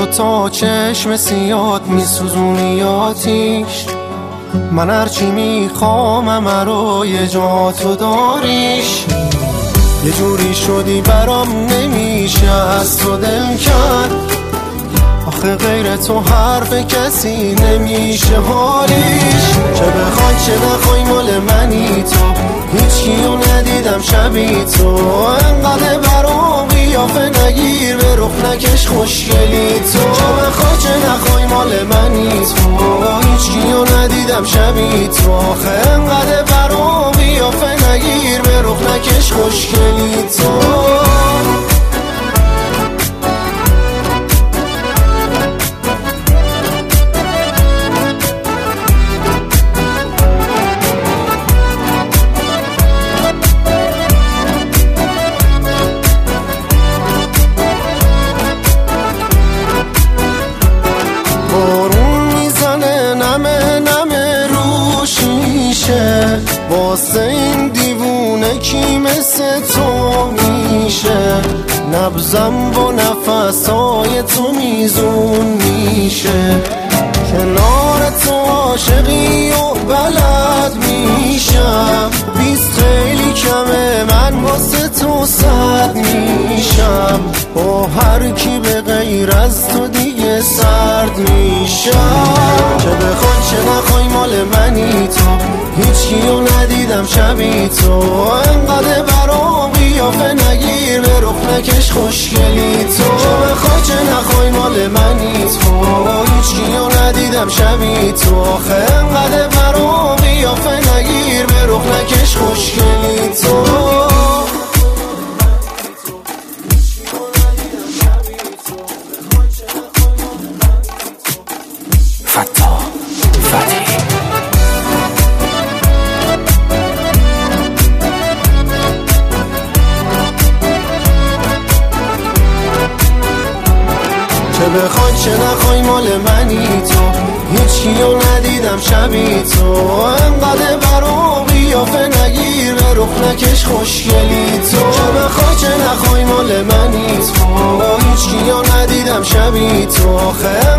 دوتا چشم سیاد میسوزونی آتیش، من هرچی میخوام همه رو یه جا تو داریش. یه جوری شدی برام نمیشه از تو دل کرد، آخه غیر تو حرف کسی نمیشه حالیش. چه بخوای چه نخوای مال منی تو، هیچ کیو ندیدم شبی تو. انقدر برام قیافه نگیر به رخ نکش خوشگلی تو. چه بخوای چه نخوای مال منی تو، هیچ کیو ندیدم شبی تو. آخه انقدر برام قیافه نگیر به رخ نکش خوشگلی تو. واسه این دیوونه کی مثل تو میشه، نبضم با نفسای تو میزون میشه. کنار تو عاشقی و بلد میشم، 20 خیلی کمه من واسه تو 100 میشم. با هر کی به غیر از تو دیگه سرد میشم. چه بخوای چه نخوای مال منی تو، هیچ کیو ندیدم شبی تو. انقدر برام قیافه نگیر به رخ نکش خوشگلی تو. چه بخوای چه نخوای مال منی تو، هیچ کیو ندیدم شبی تو. آخه انقدر برام قیافه نگیر به رخ نکش خوشگلی تو. چه بخوای چه نخوای مال منی تو، هیچ کیو ندیدم شبی تو. انقدر برام قیافه نگیر به رخ نکش خوشگلی تو. چه بخوای چه نخوای مال منی تو، هیچ کیو ندیدم شبی تو. آخه